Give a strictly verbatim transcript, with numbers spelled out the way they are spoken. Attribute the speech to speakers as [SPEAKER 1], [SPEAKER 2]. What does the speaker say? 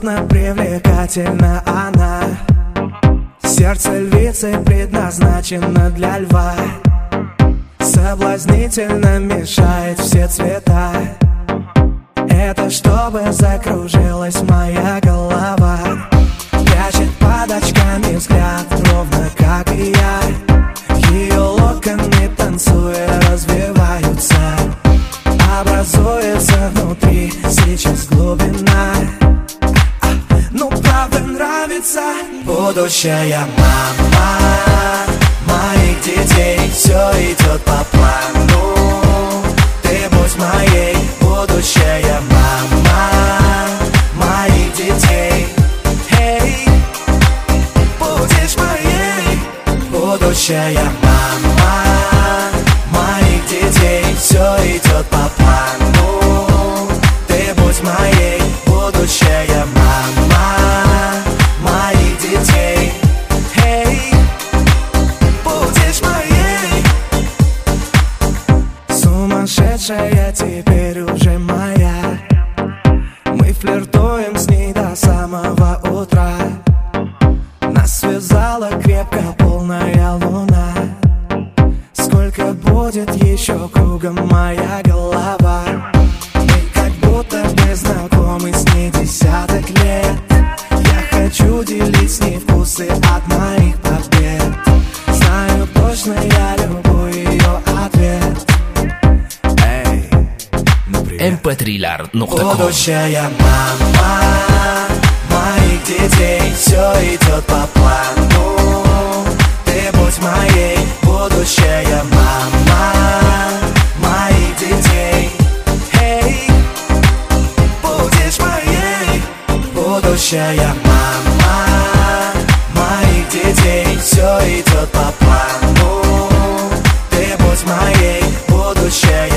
[SPEAKER 1] Невероятно привлекательна она. Сердце львицы предназначено для льва. Соблазнительно мешает все цвета. Это чтобы закружилась моя голова. Прячет под очками взгляд, ровно как и я. Ее локоны, танцуя, развиваются. Образуется внутри сейчас глубина. Ну правда нравится. Будущая мама моих детей, все идет по плану. Ты будь моей, будущая мама моих детей. Эй, будешь моей, будущая мама моих детей. Все идет по плану. Ты будь моей, будущая мама моих детей. Эй, будешь моей. Сумасшедшая теперь уже моя. Мы флиртуем с ней до самого утра. Нас связала крепко полная луна. Сколько будет еще кругом моя голова. Мы как будто бы знакомы с ней десяток лет. Я хочу делить с ней вкусы от моих побед. Знаю точно, я люблю ее ответ. Эй, ну привет.
[SPEAKER 2] эм пэ три лар точка ком.
[SPEAKER 1] Будущая мама моих детей, все идет по плану. Ты будь моей, будущая мама моих детей. Эй, будешь моей, будущая мама моих детей. Все идет по плану. Ты будь моей, будущая